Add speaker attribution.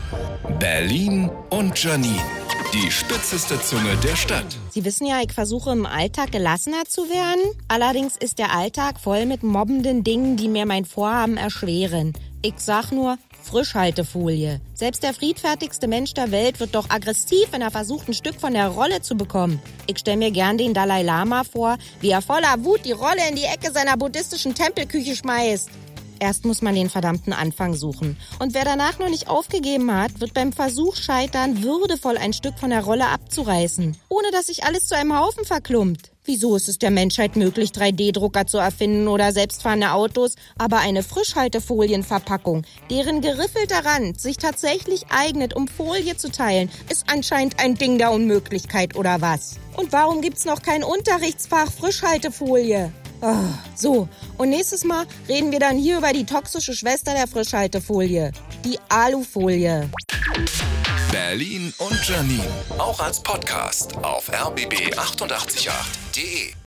Speaker 1: Berlin und Janine, die spitzeste Zunge der Stadt.
Speaker 2: Sie wissen ja, ich versuche im Alltag gelassener zu werden. Allerdings ist der Alltag voll mit mobbenden Dingen, die mir mein Vorhaben erschweren. Ich sag nur Frischhaltefolie. Selbst der friedfertigste Mensch der Welt wird doch aggressiv, wenn er versucht, ein Stück von der Rolle zu bekommen. Ich stelle mir gern den Dalai Lama vor, wie er voller Wut die Rolle in die Ecke seiner buddhistischen Tempelküche schmeißt. Erst muss man den verdammten Anfang suchen. Und wer danach noch nicht aufgegeben hat, wird beim Versuch scheitern, würdevoll ein Stück von der Rolle abzureißen, ohne dass sich alles zu einem Haufen verklumpt. Wieso ist es der Menschheit möglich, 3D-Drucker zu erfinden oder selbstfahrende Autos, aber eine Frischhaltefolienverpackung, deren geriffelter Rand sich tatsächlich eignet, um Folie zu teilen, ist anscheinend ein Ding der Unmöglichkeit, oder was? Und warum gibt's noch kein Unterrichtsfach Frischhaltefolie? Oh, so, und nächstes Mal reden wir dann hier über die toxische Schwester der Frischhaltefolie, die Alufolie.
Speaker 1: Berlin und Janine, auch als Podcast auf rbb888.de.